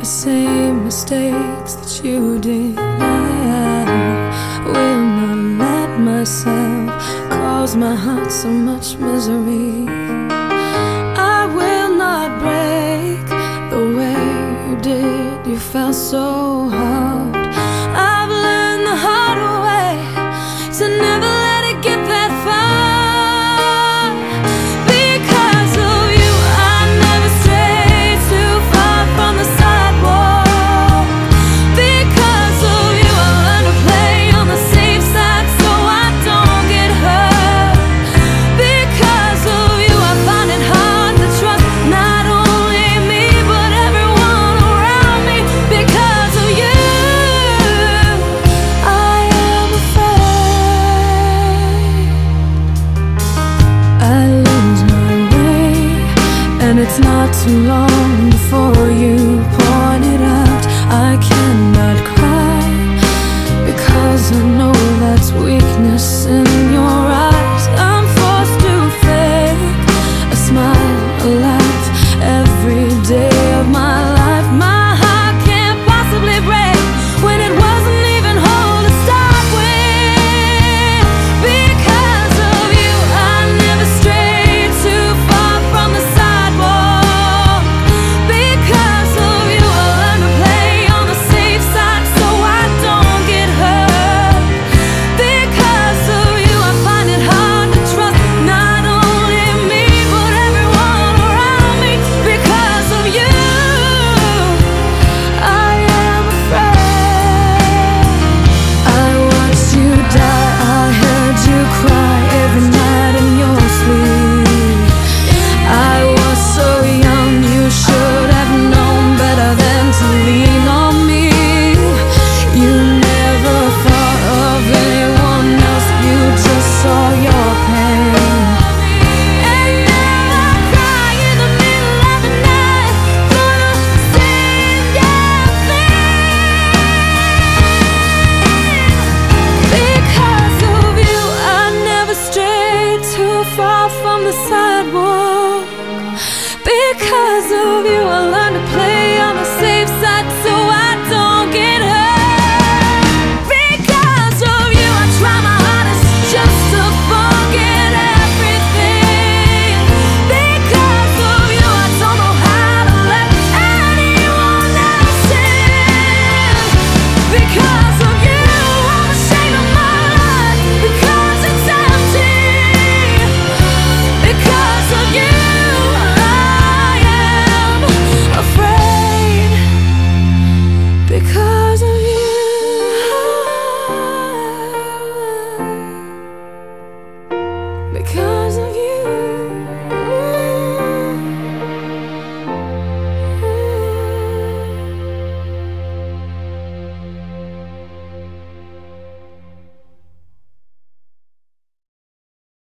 same mistakes that you did. I will not let myself cause my heart so much misery. I will not break the way you did. You fell so hard. I've learned the hard way to never let it get that far. Because of you, I never strayed too far from the sidewalk. Because of you, I learned to play on the safe side so I don't get hurt. Because of you, I find it hard to trust not only me but everyone around me. Because of you, I am afraid I lose my way, and it's not too long before you point it out. I cannot cry because I know that's weakness in your eyes. I'm forced to fake a smile, a laugh every day of my life. My heart can't possibly break when it wasn't even whole to start with. Because of you, I never strayed too far from the sidewalk. Because of you, I learned to play on the safe side so I don't get hurt. Because of you, I find it hard to trust not only me but everyone around me. Because of you, I am afraid. I watched you die, I heard you cry every night in your sleep. I was so young, you should have known better than to lean on me. You never thought of anyone else, you just saw your pain. And now I cry in the middle of the night for the same damn thing. Because of you, I never strayed too far from the sidewalk. Because of you, I